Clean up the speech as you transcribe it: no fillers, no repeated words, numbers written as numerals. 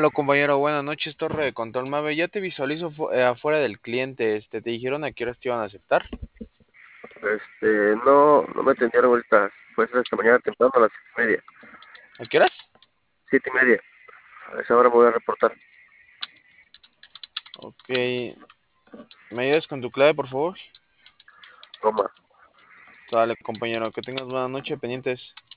Hola compañero, buenas noches, Torre de Control Mave. Ya te visualizo afuera del cliente. ¿Te dijeron a qué horas te iban a aceptar? No me atendieron ahorita. Fue esta mañana temprano a las 7:30. ¿A qué horas? 7:30. A esa hora me voy a reportar. Ok, ¿me ayudas con tu clave, por favor? Toma. Dale, compañero, que tengas buena noche, pendientes.